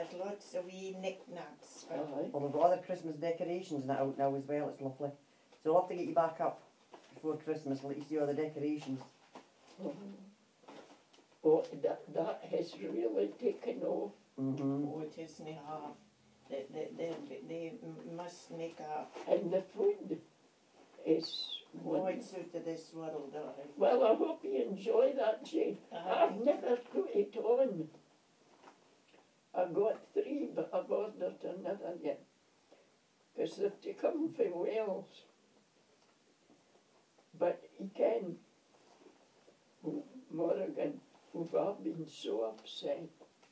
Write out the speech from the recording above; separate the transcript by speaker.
Speaker 1: there's lots of wee knick-knacks.
Speaker 2: Aye.
Speaker 3: Well, they've got other Christmas decorations and that out now as well, it's lovely. So I'll have to get you back up before Christmas and let you see all the decorations.
Speaker 2: Oh, that has really taken off.
Speaker 3: Mm-hmm.
Speaker 1: Oh, it isn't half. They must make a
Speaker 2: And the food is
Speaker 1: void suit to this world.
Speaker 2: Well, I hope you enjoy that, Jane.
Speaker 1: Aye.
Speaker 2: I've never put it on. I got 3, but I've ordered another yet. Because they've to come from Wales. But he can, Morrigan, who've all been so upset